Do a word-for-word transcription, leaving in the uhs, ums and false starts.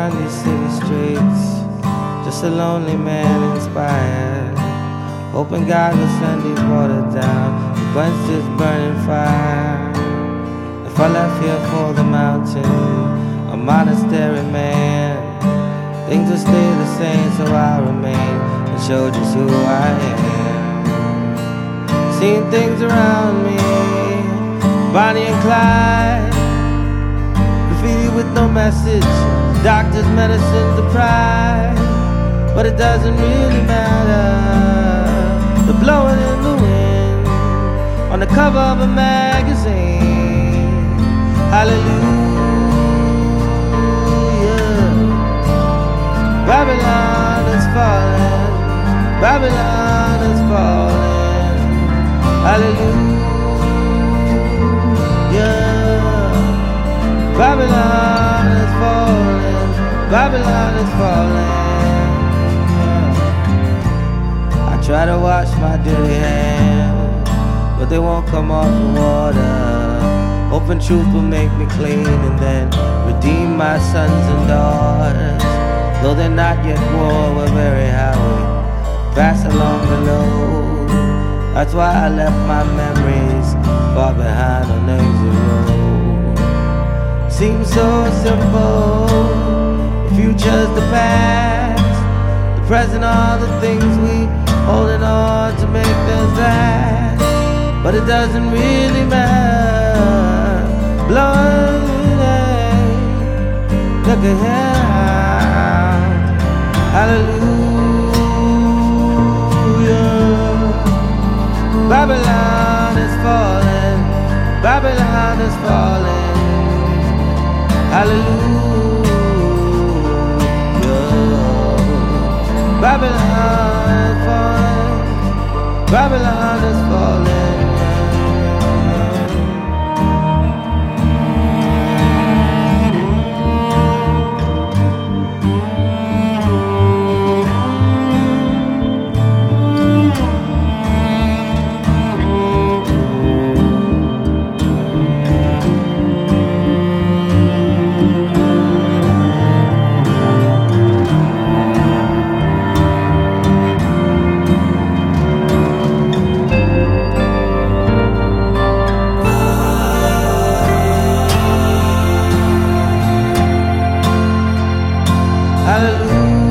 down these city streets, just a lonely man inspired, hoping God will send his water down to quench this burning fire. If I left here for the mountain, a monastery man, things will stay the same, so I remain and show just who I am. Seeing things around me, Bonnie and Clyde, graffiti with no message, doctor's medicine to pride. But it doesn't really matter, the blowing in the wind on the cover of a magazine. Hallelujah, Babylon is falling, Babylon is falling. Hallelujah, Babylon is falling, Babylon is falling. I try to wash my dirty hands, but they won't come off the water. Hoping truth will make me clean and then redeem my sons and daughters. Though they're not yet war, we're very happy, pass along the load. That's why I left my memories far behind on exit road. Seems so simple, the future's the past, the present are the things we holding on to make things last. But it doesn't really matter, blowing, look at him. Hallelujah, Babylon is falling, Babylon is falling. Hallelujah, Babylon is falling, Babylon is falling. Hallelujah.